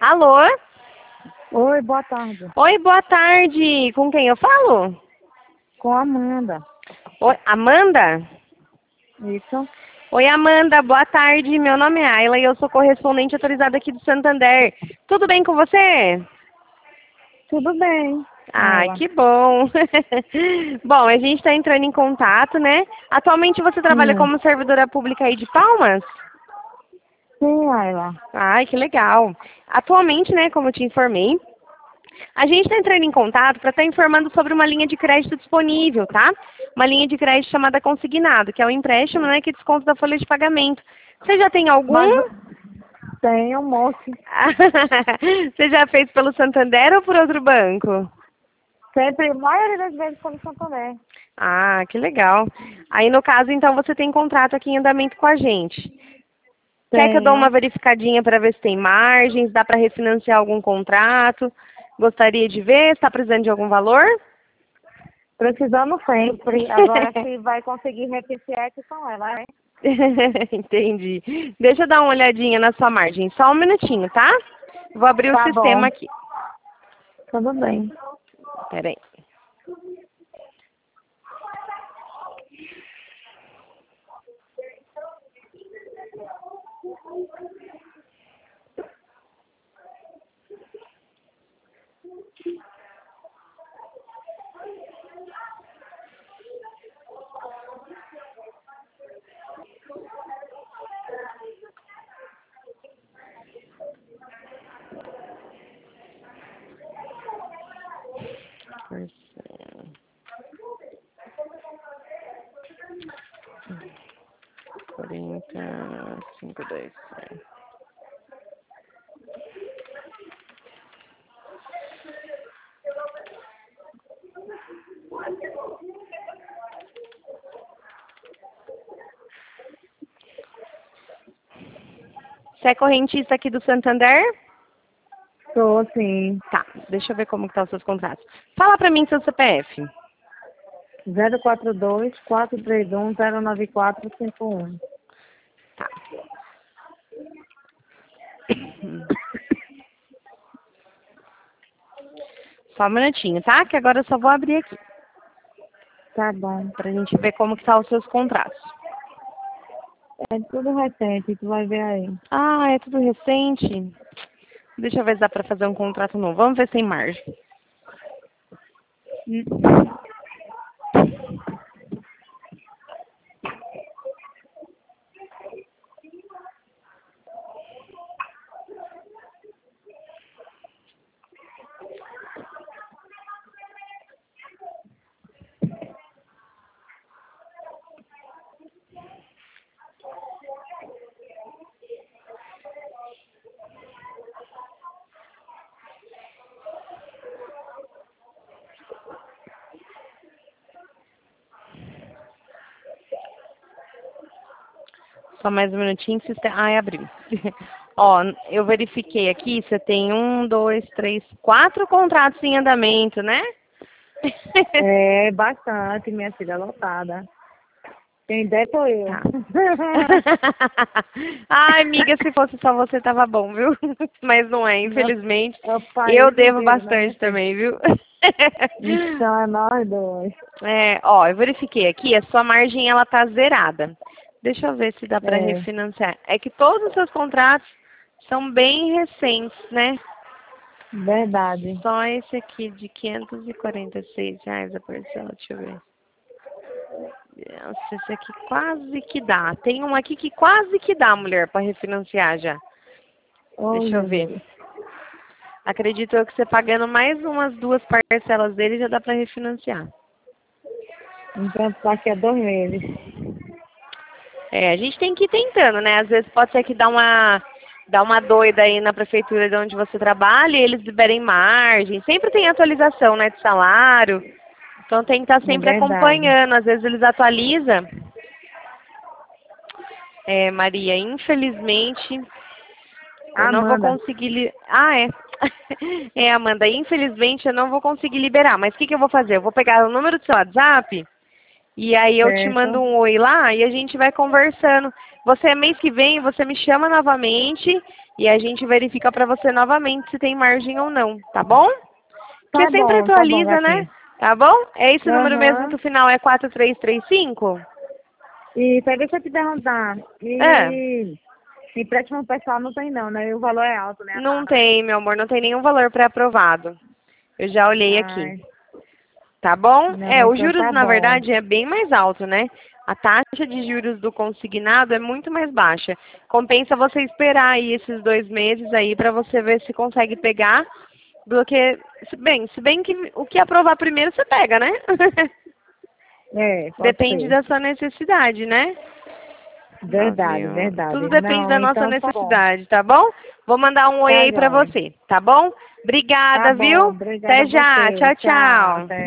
Alô? Oi, boa tarde. Oi, boa tarde. Com quem eu falo? Com a Amanda. Oi, Amanda? Isso? Oi, Amanda, boa tarde. Meu nome é Ayla e eu sou correspondente autorizada aqui do Santander. Tudo bem com você? Tudo bem com Ai, ela. que bom. Bom, a gente está entrando em contato, né? Atualmente você trabalha Sim. como servidora pública aí de Palmas? Sim, Ayla. Ai, que legal. Atualmente, né, como eu te informei, a gente está entrando em contato para estar informando sobre uma linha de crédito disponível, tá? Uma linha de crédito chamada consignado, que é o empréstimo, né, que desconta da folha de pagamento. Você já tem algum? Mas tem um monte. Você já fez pelo Santander ou por outro banco? Sempre, a maioria das vezes, pelo Santander. Ah, que legal. Aí, no caso, então, você tem contrato aqui em andamento com a gente. Quer que eu dê uma Tenho. verificadinha para ver se tem margens? Dá para refinanciar algum contrato? Gostaria de ver? Está precisando de algum valor? Precisando sempre. Agora, se vai conseguir repetir aqui com ela, né? Entendi. Deixa eu dar uma olhadinha na sua margem. Só um minutinho, tá? Vou abrir o Tá sistema bom. aqui. Tudo bem. Peraí. Quarenta, 5, 2. Você é correntista aqui do Santander? Tô, sim. Tá, deixa eu ver como que tá os seus contratos. Fala pra mim seu CPF. 042-431-09451. Tá. Só um minutinho, tá? Que agora eu só vou abrir aqui. Tá bom. Pra gente ver como que tá os seus contratos. É tudo recente, tu vai ver aí. Ah, é tudo recente. Deixa eu ver se dá pra fazer um contrato novo. Vamos ver se tem margem. Só mais um minutinho. Ai, abriu. Ó, eu verifiquei aqui, você tem 1, 2, 3, 4 contratos em andamento, né? É, bastante, minha filha, lotada. Quem der sou eu. Tá. Ai, amiga, se fosse só você, tava bom, viu? Mas não é, infelizmente. É o Eu país devo inteiro, né, minha bastante filha? também, viu? Então é nós dois. É, ó, eu verifiquei aqui, a sua margem ela tá zerada. Deixa eu ver se dá para É, refinanciar. É que todos os seus contratos são bem recentes, né? verdade. Só esse aqui de R$ 546 a parcela, deixa eu ver. Nossa, esse aqui quase que dá. Tem um aqui que quase que dá, mulher, para refinanciar já. Oh, Deixa eu ver. Jesus. Acredito eu que você pagando mais umas 2 parcelas dele já dá para refinanciar. Então daqui a 2 meses. É, a gente tem que ir tentando, né? Às vezes pode ser que dá uma doida aí na prefeitura de onde você trabalha e eles liberem margem. Sempre tem atualização, né, de salário. Então tem que estar É sempre verdade. acompanhando. Às vezes eles atualizam. É, Maria, infelizmente eu não vou Amanda. conseguir. Ah, é. É, Amanda, infelizmente eu não vou conseguir liberar. Mas o que que eu vou fazer? Eu vou pegar o número do seu WhatsApp e aí eu te mando Certo. um oi lá e a gente vai conversando. Você, mês que vem, você me chama novamente E a gente verifica para você novamente se tem margem ou não, tá bom? Porque sempre Tá bom, atualiza, né? gatinha. Tá bom? É esse o número mesmo Aham. que o final é 4335? E peraí, deixa eu te perguntar. É, E empréstimo pessoal não tem não, né? E o valor é alto, né? A não taxa, né? tem, meu amor, não tem nenhum valor pré-aprovado. Eu já olhei aqui. Ai, Tá bom? não, É, os então juros, tá na bom. verdade, é bem mais alto, né? A taxa de juros do consignado é muito mais baixa. Compensa você esperar aí esses 2 meses aí para você ver se consegue pegar do que... Se bem que o que aprovar primeiro você pega, né? É, pode Depende ser. da sua necessidade, né? Verdade, 9, tudo verdade. depende Não, da nossa então tá bom. necessidade, tá bom? Vou mandar um oi Tá aí pra joia. você, tá bom? Tá Obrigada, bom, viu? obrigada Até a já. você. Tchau, Tchau, tchau. até.